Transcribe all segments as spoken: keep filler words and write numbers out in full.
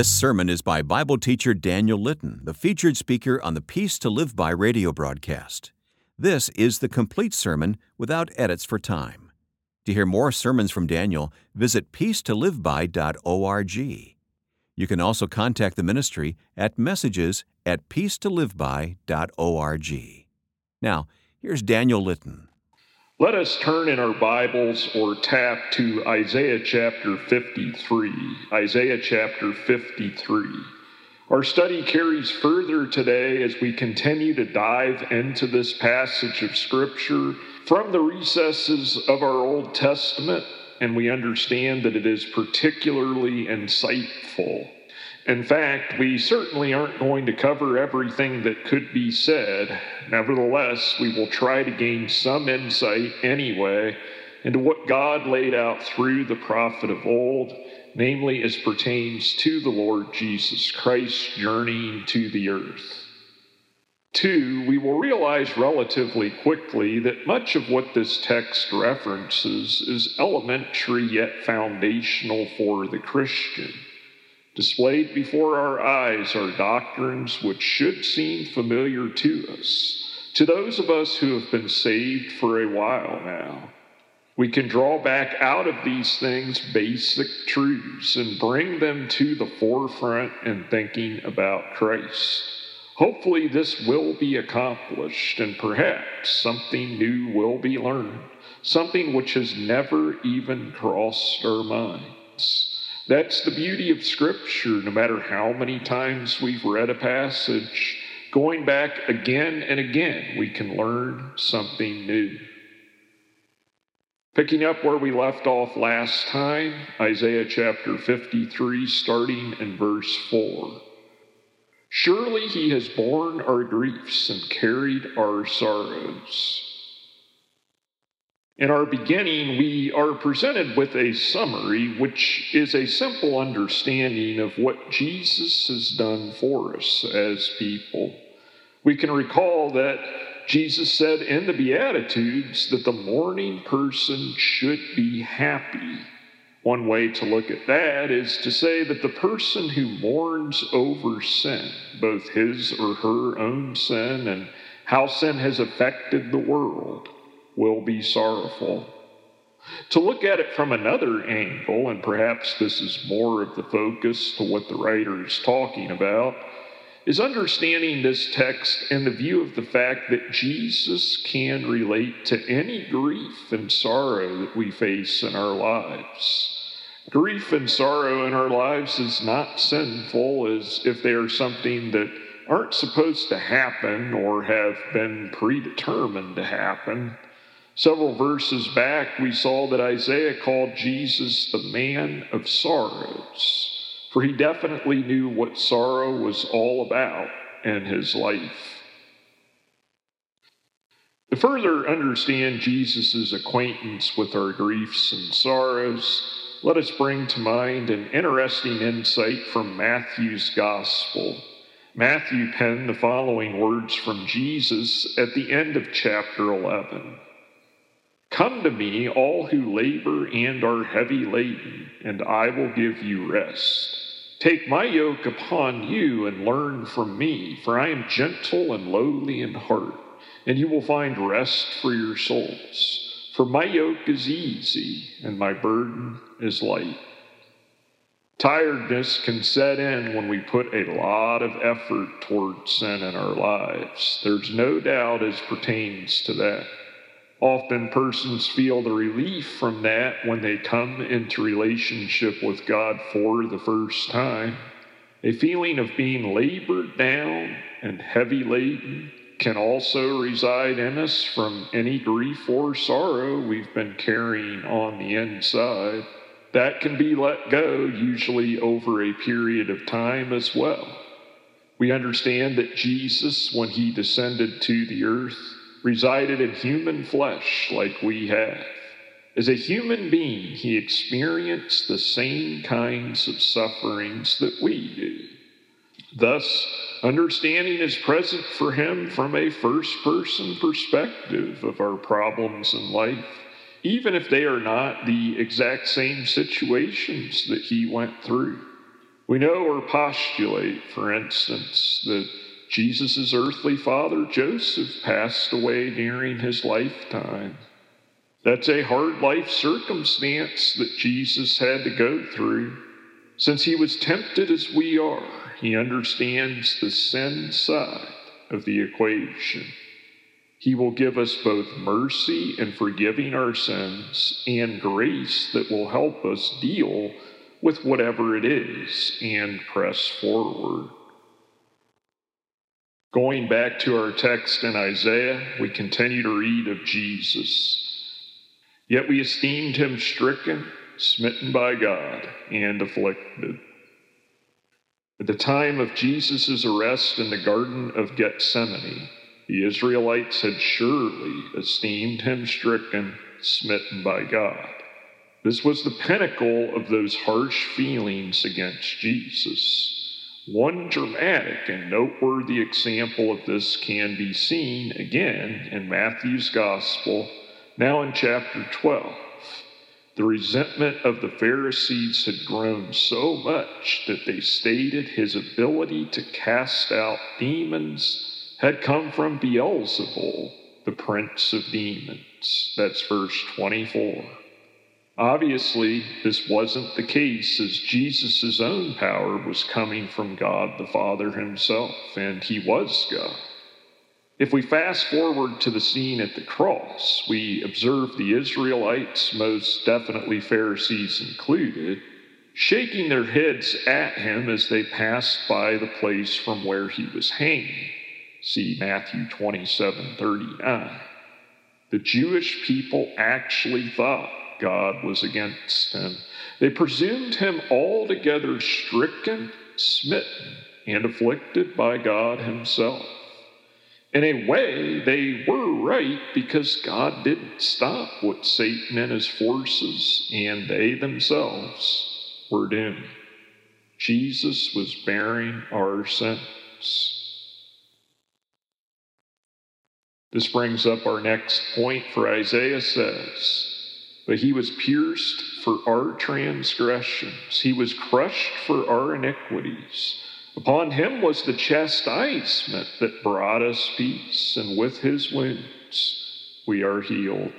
This sermon is by Bible teacher Daniel Litton, the featured speaker on the Peace to Live By radio broadcast. This is the complete sermon without edits for time. To hear more sermons from Daniel, visit peace to live by dot org. You can also contact the ministry at messages at peace to live by dot org. Now, here's Daniel Litton. Let us turn in our Bibles or tap to Isaiah chapter fifty-three. Isaiah chapter fifty-three. Our study carries further today as we continue to dive into this passage of Scripture from the recesses of our Old Testament, and we understand that it is particularly insightful. In fact, we certainly aren't going to cover everything that could be said. Nevertheless, we will try to gain some insight anyway into what God laid out through the prophet of old, namely as pertains to the Lord Jesus Christ journeying to the earth. Two, we will realize relatively quickly that much of what this text references is elementary yet foundational for the Christian. Displayed before our eyes are doctrines which should seem familiar to us, to those of us who have been saved for a while now. We can draw back out of these things basic truths and bring them to the forefront in thinking about Christ. Hopefully this will be accomplished, and perhaps something new will be learned, something which has never even crossed our minds. That's the beauty of Scripture. No matter how many times we've read a passage, going back again and again, we can learn something new. Picking up where we left off last time, Isaiah chapter fifty-three, starting in verse four. Surely he has borne our griefs and carried our sorrows. In our beginning, we are presented with a summary, which is a simple understanding of what Jesus has done for us as people. We can recall that Jesus said in the Beatitudes that the mourning person should be happy. One way to look at that is to say that the person who mourns over sin, both his or her own sin and how sin has affected the world, will be sorrowful. To look at it from another angle, and perhaps this is more of the focus to what the writer is talking about, is understanding this text in the view of the fact that Jesus can relate to any grief and sorrow that we face in our lives. Grief and sorrow in our lives is not sinful, as if they are something that aren't supposed to happen or have been predetermined to happen. Several verses back, we saw that Isaiah called Jesus the man of sorrows, for he definitely knew what sorrow was all about in his life. To further understand Jesus' acquaintance with our griefs and sorrows, let us bring to mind an interesting insight from Matthew's Gospel. Matthew penned the following words from Jesus at the end of chapter eleven. Come to me, all who labor and are heavy laden, and I will give you rest. Take my yoke upon you and learn from me, for I am gentle and lowly in heart, and you will find rest for your souls. For my yoke is easy, and my burden is light. Tiredness can set in when we put a lot of effort toward sin in our lives. There's no doubt as pertains to that. Often persons feel the relief from that when they come into relationship with God for the first time. A feeling of being labored down and heavy laden can also reside in us from any grief or sorrow we've been carrying on the inside. That can be let go, usually over a period of time as well. We understand that Jesus, when he descended to the earth, resided in human flesh like we have. As a human being, he experienced the same kinds of sufferings that we do. Thus, understanding is present for him from a first-person perspective of our problems in life, even if they are not the exact same situations that he went through. We know or postulate, for instance, that Jesus' earthly father, Joseph, passed away during his lifetime. That's a hard life circumstance that Jesus had to go through. Since he was tempted as we are, he understands the sin side of the equation. He will give us both mercy in forgiving our sins and grace that will help us deal with whatever it is and press forward. Going back to our text in Isaiah, we continue to read of Jesus. Yet we esteemed him stricken, smitten by God, and afflicted. At the time of Jesus' arrest in the Garden of Gethsemane, the Israelites had surely esteemed him stricken, smitten by God. This was the pinnacle of those harsh feelings against Jesus. One dramatic and noteworthy example of this can be seen again in Matthew's Gospel, now in chapter twelve. The resentment of the Pharisees had grown so much that they stated his ability to cast out demons had come from Beelzebul, the prince of demons. That's verse twenty-four. Obviously, this wasn't the case, as Jesus' own power was coming from God the Father himself, and he was God. If we fast forward to the scene at the cross, we observe the Israelites, most definitely Pharisees included, shaking their heads at him as they passed by the place from where he was hanging. See Matthew twenty-seven thirty-nine. The Jewish people actually thought God was against him. They presumed him altogether stricken, smitten, and afflicted by God himself. In a way, they were right, because God didn't stop what Satan and his forces and they themselves were doing. Jesus was bearing our sins. This brings up our next point, for Isaiah says, "But he was pierced for our transgressions, he was crushed for our iniquities. Upon him was the chastisement that brought us peace, and with his wounds we are healed."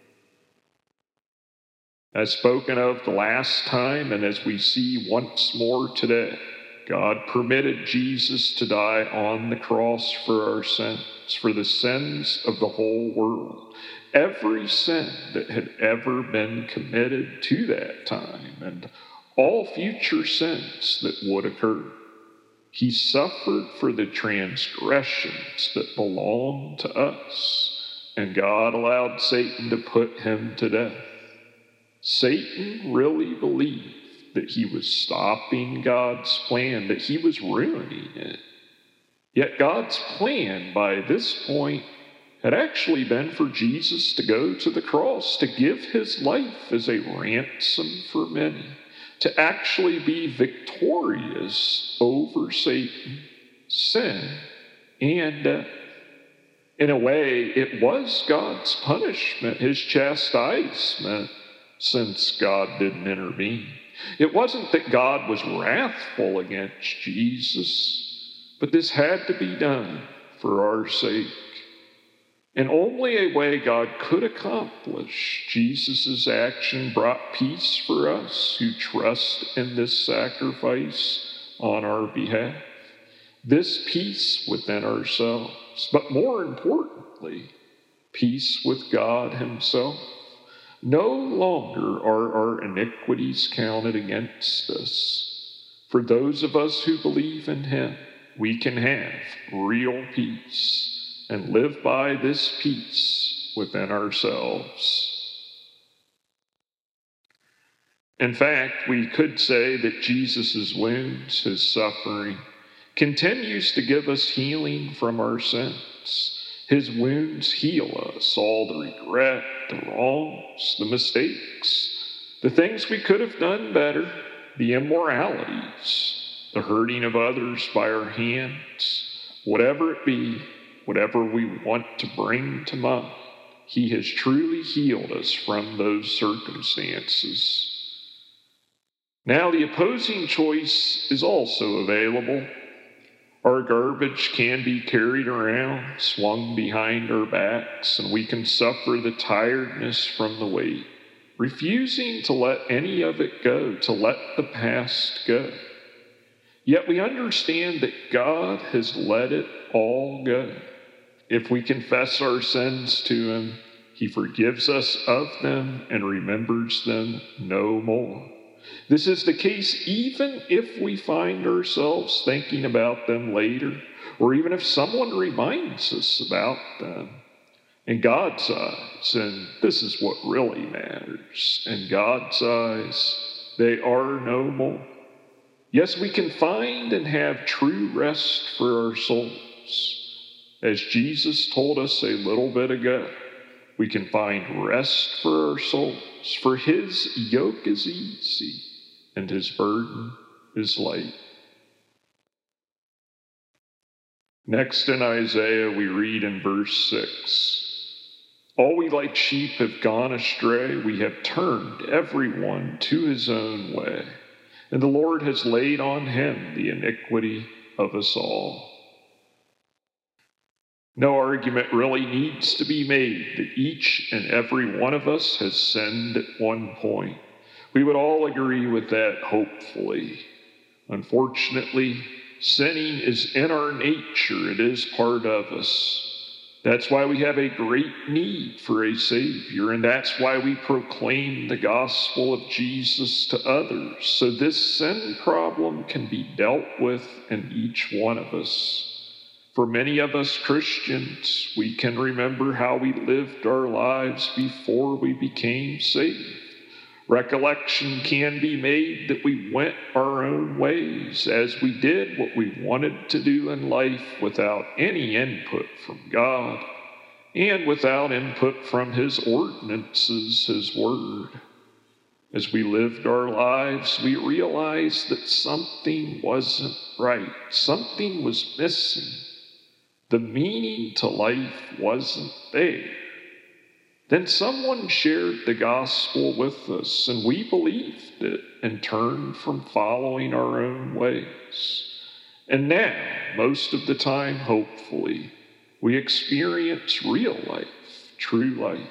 As spoken of the last time, and as we see once more today, God permitted Jesus to die on the cross for our sins, for the sins of the whole world. Every sin that had ever been committed to that time, and all future sins that would occur. He suffered for the transgressions that belong to us, and God allowed Satan to put him to death. Satan really believed that he was stopping God's plan, that he was ruining it. Yet God's plan by this point had actually been for Jesus to go to the cross, to give his life as a ransom for many, to actually be victorious over Satan, sin, and death. In a way, it was God's punishment, his chastisement, since God didn't intervene. It wasn't that God was wrathful against Jesus, but this had to be done for our sake. And only a way God could accomplish Jesus' action brought peace for us who trust in this sacrifice on our behalf. This peace within ourselves, but more importantly, peace with God himself. No longer are our iniquities counted against us. For those of us who believe in him, we can have real peace and live by this peace within ourselves. In fact, we could say that Jesus' wounds, his suffering, continues to give us healing from our sins. His wounds heal us, all the regret, the wrongs, the mistakes, the things we could have done better, the immoralities, the hurting of others by our hands, whatever it be, whatever we want to bring to mind. He has truly healed us from those circumstances. Now the opposing choice is also available. Our garbage can be carried around, swung behind our backs, and we can suffer the tiredness from the weight, refusing to let any of it go, to let the past go. Yet we understand that God has let it all go. If we confess our sins to Him, He forgives us of them and remembers them no more. This is the case even if we find ourselves thinking about them later, or even if someone reminds us about them. In God's eyes, and this is what really matters, in God's eyes, they are no more. Yes, we can find and have true rest for our souls. As Jesus told us a little bit ago, we can find rest for our souls, for His yoke is easy and His burden is light. Next in Isaiah, we read in verse six, all we like sheep have gone astray. We have turned everyone to his own way, and the Lord has laid on Him the iniquity of us all. No argument really needs to be made that each and every one of us has sinned at one point. We would all agree with that, hopefully. Unfortunately, sinning is in our nature. It is part of us. That's why we have a great need for a Savior, and that's why we proclaim the gospel of Jesus to others, so this sin problem can be dealt with in each one of us. For many of us Christians, we can remember how we lived our lives before we became saved. Recollection can be made that we went our own ways as we did what we wanted to do in life without any input from God and without input from His ordinances, His word. As we lived our lives, we realized that something wasn't right. Something was missing. The meaning to life wasn't there. Then someone shared the gospel with us, and we believed it and turned from following our own ways. And now, most of the time, hopefully, we experience real life, true life.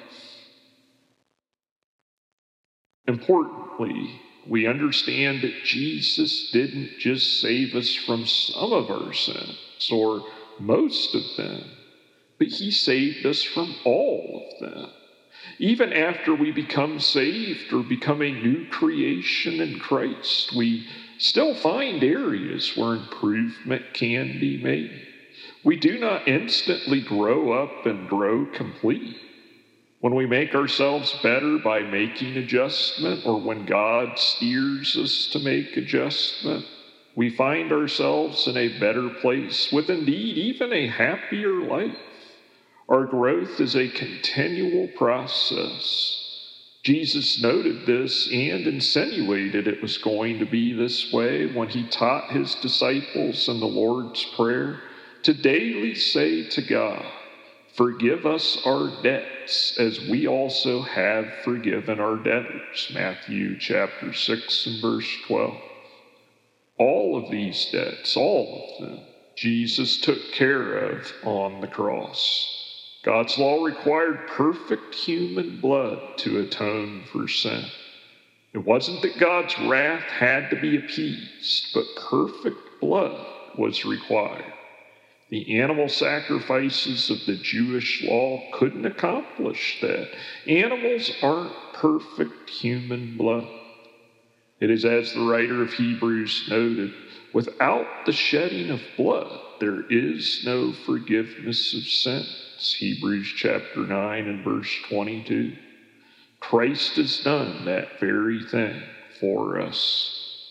Importantly, we understand that Jesus didn't just save us from some of our sins or most of them, but He saved us from all of them. Even after we become saved or become a new creation in Christ, we still find areas where improvement can be made. We do not instantly grow up and grow complete. When we make ourselves better by making adjustment, or when God steers us to make adjustment, we find ourselves in a better place with indeed even a happier life. Our growth is a continual process. Jesus noted this and insinuated it was going to be this way when He taught His disciples in the Lord's Prayer to daily say to God, forgive us our debts as we also have forgiven our debtors. Matthew chapter six and verse twelve. All of these debts, all of them, Jesus took care of on the cross. God's law required perfect human blood to atone for sin. It wasn't that God's wrath had to be appeased, but perfect blood was required. The animal sacrifices of the Jewish law couldn't accomplish that. Animals aren't perfect human blood. It is as the writer of Hebrews noted, without the shedding of blood, there is no forgiveness of sins. Hebrews chapter nine and verse twenty-two. Christ has done that very thing for us.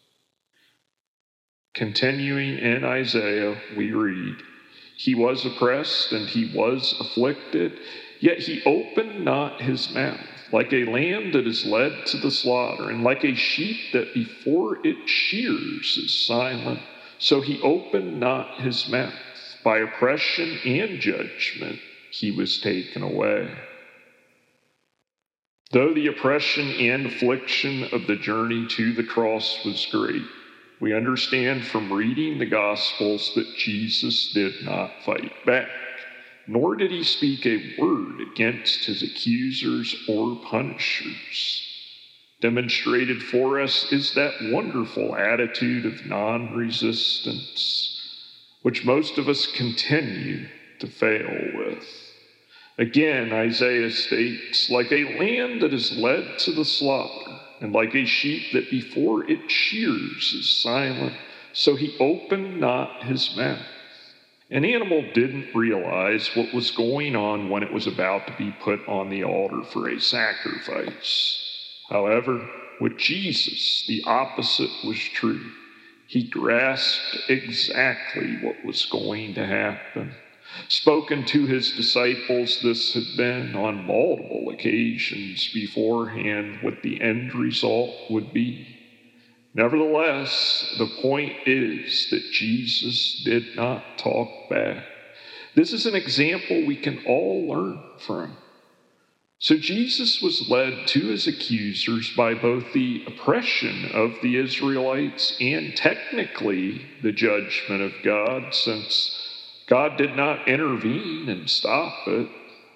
Continuing in Isaiah, we read, He was oppressed and He was afflicted, yet He opened not His mouth. Like a lamb that is led to the slaughter, and like a sheep that before it shears is silent, so He opened not His mouth. By oppression and judgment He was taken away. Though the oppression and affliction of the journey to the cross was great, we understand from reading the Gospels that Jesus did not fight back, nor did he speak a word against his accusers or punishers. Demonstrated for us is that wonderful attitude of non-resistance, which most of us continue to fail with. Again, Isaiah states, like a lamb that is led to the slaughter, and like a sheep that before it shears is silent, so he opened not his mouth. An animal didn't realize what was going on when it was about to be put on the altar for a sacrifice. However, with Jesus, the opposite was true. He grasped exactly what was going to happen. Spoken to his disciples, this had been on multiple occasions beforehand what the end result would be. Nevertheless, the point is that Jesus did not talk back. This is an example we can all learn from. So Jesus was led to his accusers by both the oppression of the Israelites and technically the judgment of God, since God did not intervene and stop it.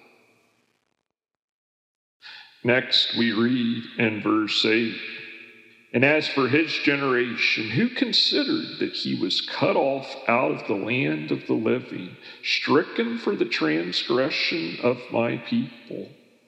Next, we read in verse eight, and as for his generation, who considered that he was cut off out of the land of the living, stricken for the transgression of my people.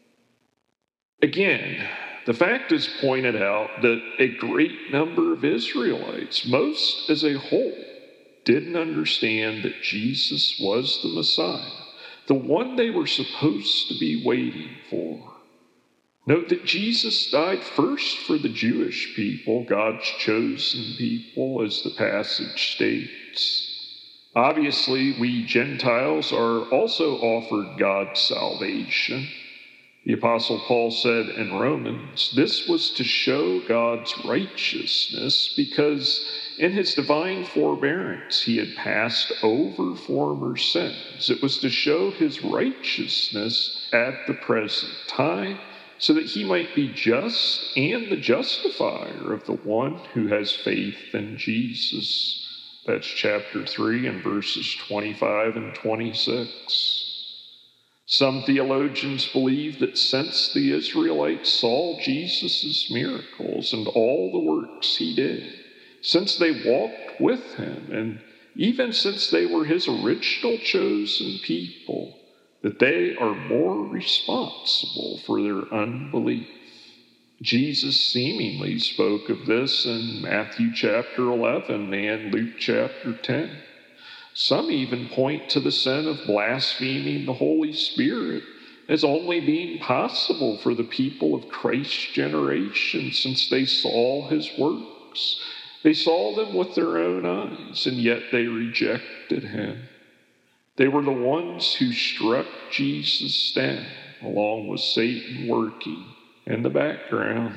Again, the fact is pointed out that a great number of Israelites, most as a whole, didn't understand that Jesus was the Messiah, the one they were supposed to be waiting for. Note that Jesus died first for the Jewish people, God's chosen people, as the passage states. Obviously, we Gentiles are also offered God's salvation. The Apostle Paul said in Romans, this was to show God's righteousness because in his divine forbearance he had passed over former sins. It was to show his righteousness at the present time so that he might be just and the justifier of the one who has faith in Jesus. That's chapter three and verses twenty-five and twenty-six. Some theologians believe that since the Israelites saw Jesus' miracles and all the works he did, since they walked with him, and even since they were his original chosen people, that they are more responsible for their unbelief. Jesus seemingly spoke of this in Matthew chapter eleven and Luke chapter ten. Some even point to the sin of blaspheming the Holy Spirit as only being possible for the people of Christ's generation since they saw his works. They saw them with their own eyes, and yet they rejected him. They were the ones who struck Jesus down, along with Satan working in the background.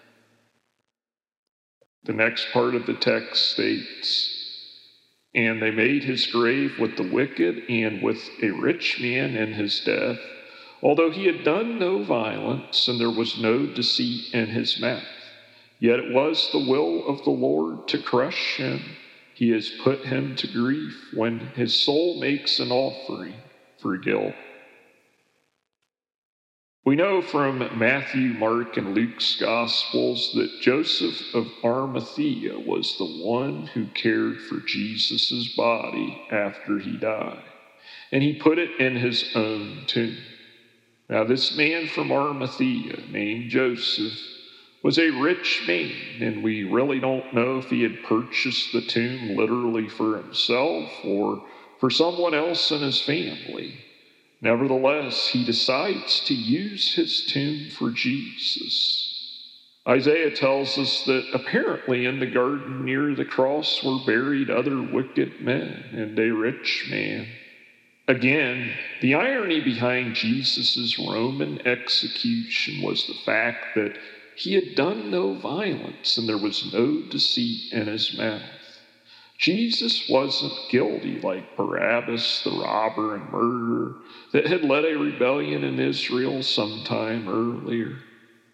The next part of the text states, and they made his grave with the wicked and with a rich man in his death, although he had done no violence and there was no deceit in his mouth. Yet it was the will of the Lord to crush him. He has put him to grief when his soul makes an offering for guilt. We know from Matthew, Mark, and Luke's Gospels that Joseph of Arimathea was the one who cared for Jesus' body after he died, and he put it in his own tomb. Now, this man from Arimathea named Joseph was a rich man, and we really don't know if he had purchased the tomb literally for himself or for someone else in his family. Nevertheless, he decides to use his tomb for Jesus. Isaiah tells us that apparently in the garden near the cross were buried other wicked men and a rich man. Again, the irony behind Jesus' Roman execution was the fact that he had done no violence and there was no deceit in his mouth. Jesus wasn't guilty like Barabbas, the robber and murderer that had led a rebellion in Israel some time earlier.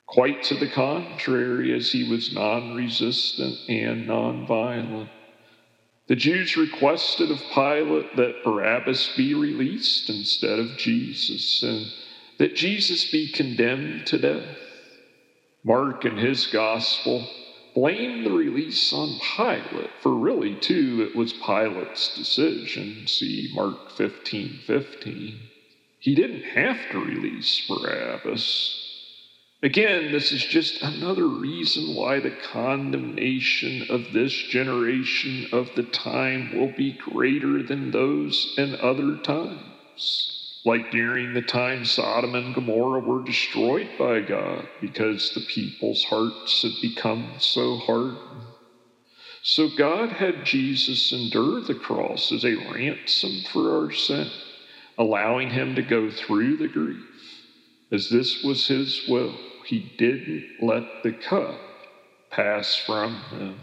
Quite to the contrary, as he was non-resistant and non-violent. The Jews requested of Pilate that Barabbas be released instead of Jesus, and that Jesus be condemned to death. Mark in his gospel blamed the release on Pilate, for really, too, it was Pilate's decision. See Mark fifteen fifteen. He didn't have to release Barabbas. Again, this is just another reason why the condemnation of this generation of the time will be greater than those in other times. Like during the time Sodom and Gomorrah were destroyed by God because the people's hearts had become so hardened. So God had Jesus endure the cross as a ransom for our sin, allowing him to go through the grief. As this was his will, he didn't let the cup pass from him.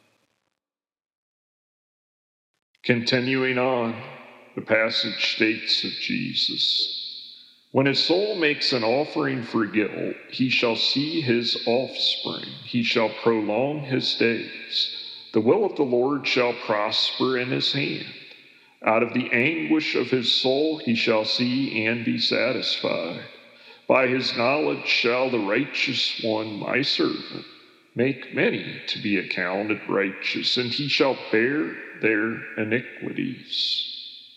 Continuing on, the passage states of Jesus, when his soul makes an offering for guilt, he shall see his offspring. He shall prolong his days. The will of the Lord shall prosper in his hand. Out of the anguish of his soul he shall see and be satisfied. By his knowledge shall the righteous one, my servant, make many to be accounted righteous, and he shall bear their iniquities.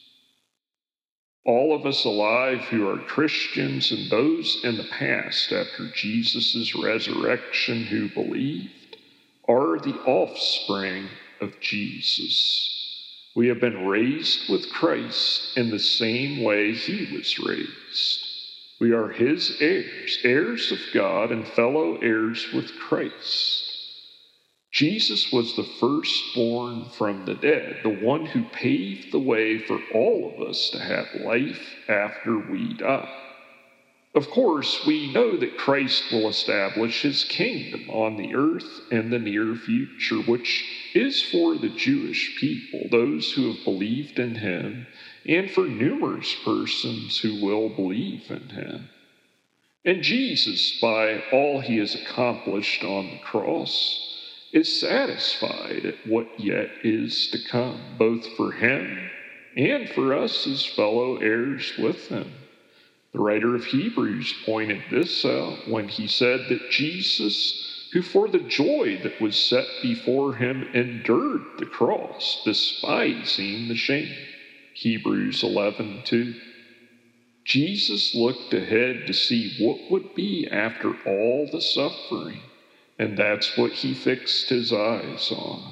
All of us alive who are Christians and those in the past after Jesus' resurrection who believed are the offspring of Jesus. We have been raised with Christ in the same way he was raised. We are his heirs, heirs of God and fellow heirs with Christ. Jesus was the firstborn from the dead, the one who paved the way for all of us to have life after we die. Of course, we know that Christ will establish his kingdom on the earth in the near future, which is for the Jewish people, those who have believed in him, and for numerous persons who will believe in him. And Jesus, by all he has accomplished on the cross, is satisfied at what yet is to come, both for him and for us as fellow heirs with him. The writer of Hebrews pointed this out when he said that Jesus, who for the joy that was set before him endured the cross, despising the shame. Hebrews eleven two. Jesus looked ahead to see what would be after all the suffering, and that's what he fixed his eyes on.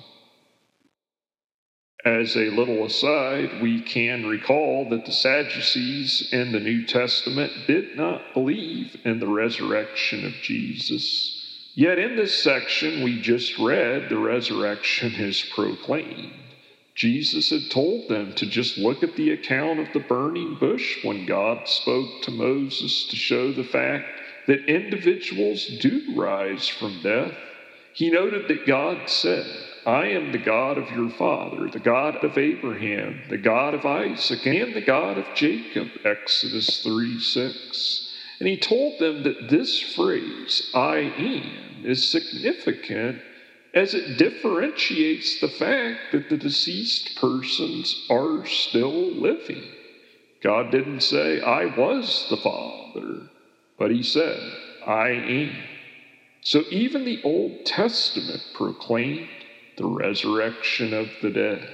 As a little aside, we can recall that the Sadducees in the New Testament did not believe in the resurrection of Jesus. Yet in this section we just read, the resurrection is proclaimed. Jesus had told them to just look at the account of the burning bush when God spoke to Moses to show the fact that individuals do rise from death. He noted that God said, I am the God of your father, the God of Abraham, the God of Isaac, and the God of Jacob, Exodus three six. And he told them that this phrase, I am, is significant as it differentiates the fact that the deceased persons are still living. God didn't say, I was the Father, but he said, I am. So even the Old Testament proclaimed the resurrection of the dead.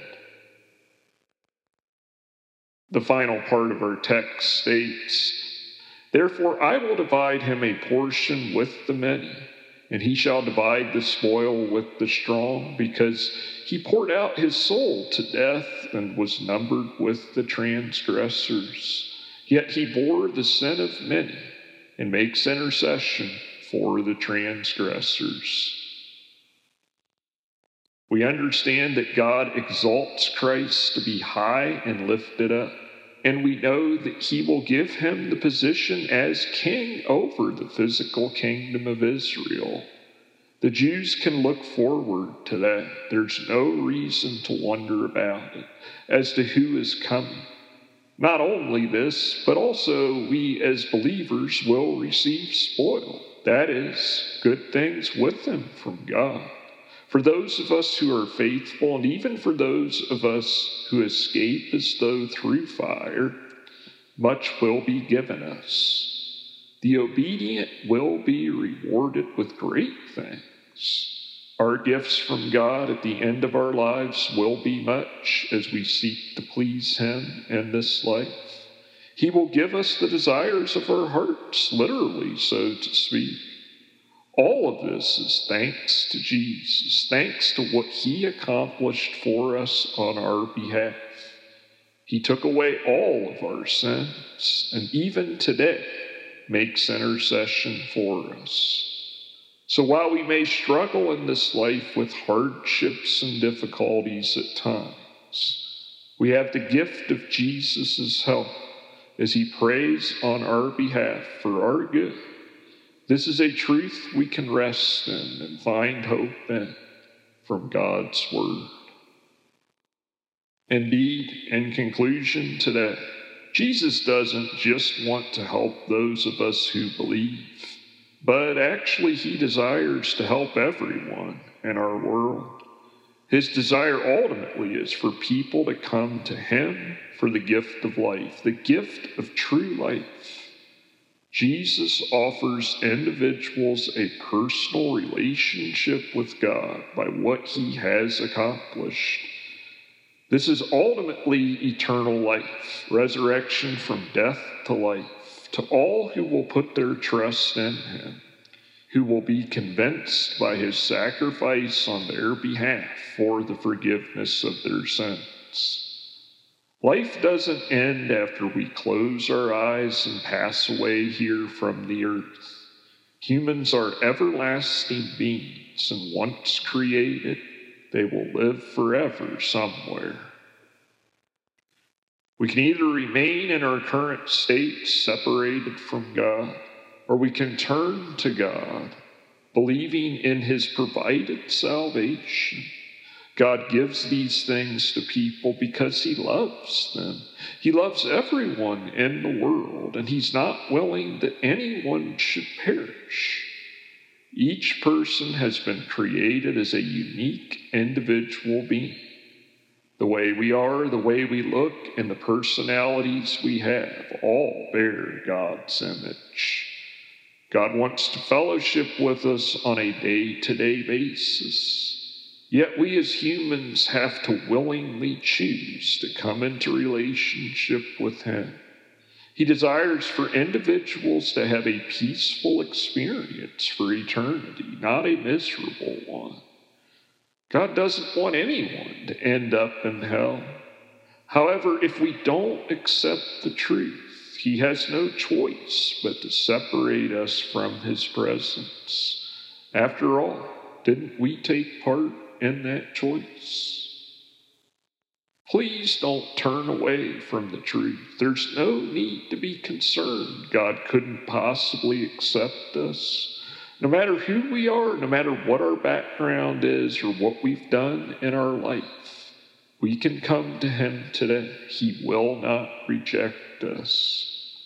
The final part of our text states, therefore I will divide him a portion with the many, and he shall divide the spoil with the strong, because he poured out his soul to death and was numbered with the transgressors. Yet he bore the sin of many and makes intercession for the transgressors. We understand that God exalts Christ to be high and lifted up, and we know that he will give him the position as king over the physical kingdom of Israel. The Jews can look forward to that. There's no reason to wonder about it as to who is coming. Not only this, but also we as believers will receive spoil. That is, good things with them from God. For those of us who are faithful, and even for those of us who escape as though through fire, much will be given us. The obedient will be rewarded with great things. Our gifts from God at the end of our lives will be much as we seek to please Him in this life. He will give us the desires of our hearts, literally, so to speak. All of this is thanks to Jesus, thanks to what He accomplished for us on our behalf. He took away all of our sins, and even today makes intercession for us. So while we may struggle in this life with hardships and difficulties at times, we have the gift of Jesus' help as He prays on our behalf for our good. This is a truth we can rest in and find hope in from God's Word. Indeed, in conclusion today, Jesus doesn't just want to help those of us who believe, but actually He desires to help everyone in our world. His desire ultimately is for people to come to Him for the gift of life, the gift of true life. Jesus offers individuals a personal relationship with God by what He has accomplished. This is ultimately eternal life, resurrection from death to life, to all who will put their trust in Him, who will be convinced by His sacrifice on their behalf for the forgiveness of their sins. Life doesn't end after we close our eyes and pass away here from the earth. Humans are everlasting beings, and once created, they will live forever somewhere. We can either remain in our current state, separated from God, or we can turn to God, believing in His provided salvation. God gives these things to people because He loves them. He loves everyone in the world, and He's not willing that anyone should perish. Each person has been created as a unique individual being. The way we are, the way we look, and the personalities we have all bear God's image. God wants to fellowship with us on a day-to-day basis. Yet we as humans have to willingly choose to come into relationship with Him. He desires for individuals to have a peaceful experience for eternity, not a miserable one. God doesn't want anyone to end up in hell. However, if we don't accept the truth, He has no choice but to separate us from His presence. After all, didn't we take part in that choice? Please don't turn away from the truth. There's no need to be concerned God couldn't possibly accept us. No matter who we are, no matter what our background is or what we've done in our life, we can come to Him today. He will not reject us.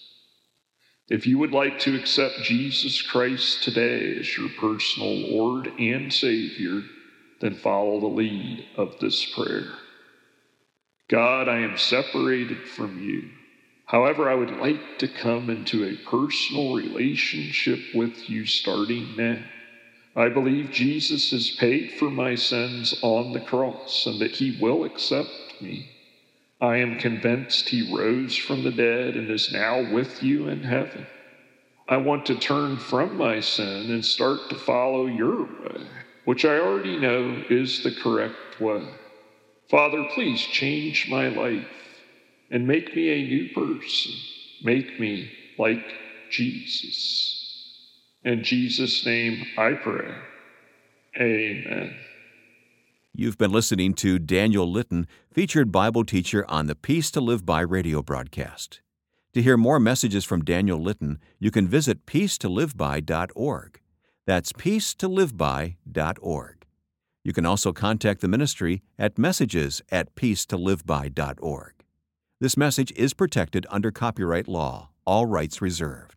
If you would like to accept Jesus Christ today as your personal Lord and Savior, then follow the lead of this prayer. God, I am separated from You. However, I would like to come into a personal relationship with You starting now. I believe Jesus has paid for my sins on the cross and that He will accept me. I am convinced He rose from the dead and is now with You in heaven. I want to turn from my sin and start to follow Your way, which I already know is the correct way. Father, please change my life and make me a new person. Make me like Jesus. In Jesus' name I pray. Amen. You've been listening to Daniel Litton, featured Bible teacher on the Peace to Live By radio broadcast. To hear more messages from Daniel Litton, you can visit peace to live by dot org. That's peace to live by dot org. You can also contact the ministry at messages at peace to live by dot org. This message is protected under copyright law, all rights reserved.